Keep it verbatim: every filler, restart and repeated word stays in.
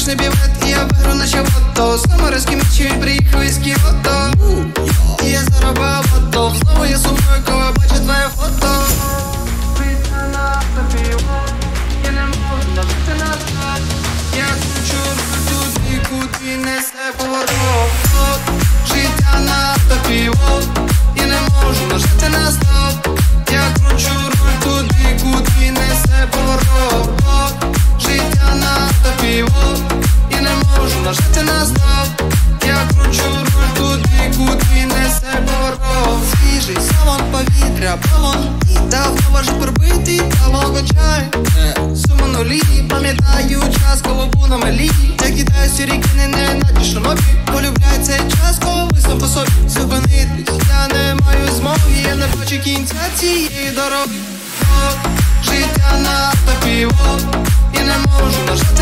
Пишний бівет, і я беру наче вото. Самарські мечі, приїхав із Кіото. І я заробив вото. Знову я сумую, коли бачу твоє фото. Життя тобі, я не можу нажити назад. Я кручу руль туди, куди несе поворот. Життя на автопілот, я не можу нажити на стоп. Я кручу руль туди, куди несе поворот. Життя на автопілот, я не можу нажити на стоп. Я кручу руль туди, куди несе поворот. Свіжий салон повітря, балон. Давно важить пробитий талон качає. Сума нулі, пам'ятаю час, коли був на малі. Я кидаю сіріки, не наче шанобі. Полюбляю цей час, коли ви сам по собі. Зупинитись, я не маю змоги. Я не бачу кінця цієї дороги. Життя на автопілот, я не можу нажати